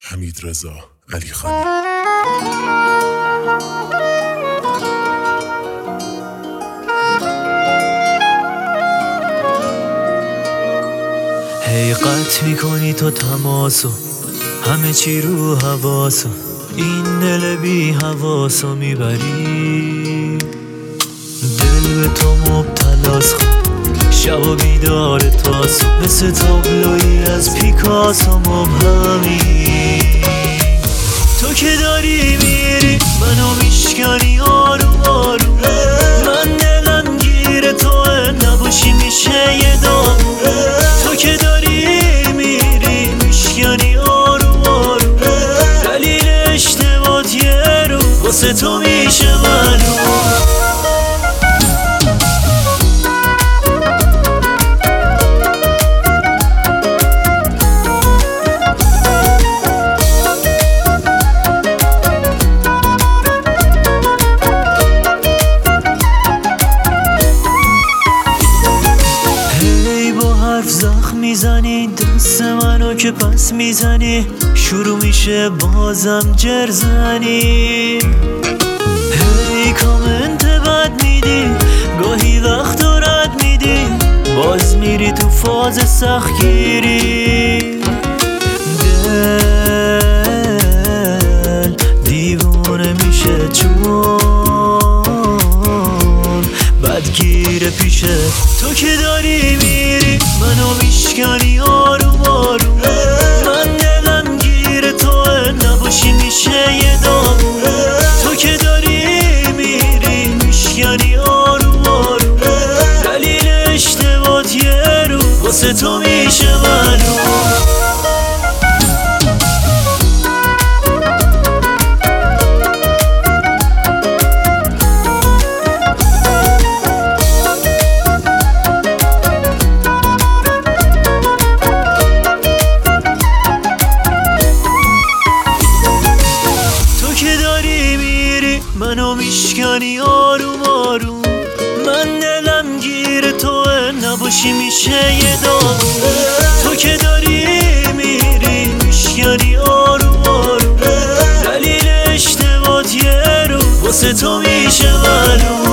حمیدرضا علیخانی. هی قطع میکنی تو تماسو، همه چی رو حواسو، این دل بی حواسو میبری. دل به تو مبتلاس، شب و بیدار تاسو، مثل تابلوی از پیکاسو مبهمی. تو که داری میری منو میشکنی آروم آروم، من دلم گیر توه نباشی میشه یه داغون. تو که داری میری میشکنی آروم آروم، دلیل اشتباهت یه رو واسه تو میشه معلوم. زخم میزنی دست منو که پس میزنی، شروع میشه بازم جرزنی. هی کامنت بد میدی، گاهی وقت رد میدی، باز میری تو فاز سختگیری. دل دیوونه میشه چون بدگیره پیشه. تو که داری میری منو میشکنی آروم آروم، من دلم گیر توه نباشی میشه یه داغون. تو که داری میری میشکنی آروم آروم، دلیل اشتباهت یه رو واسه تو میشه معلوم. منو میشکنی آروم آروم، من دلم گیر توه نباشی میشه یه داغون. تو که داری میری میشکنی آروم آروم، دلیل اشتباهت یه رو واسه تو میشه معلوم.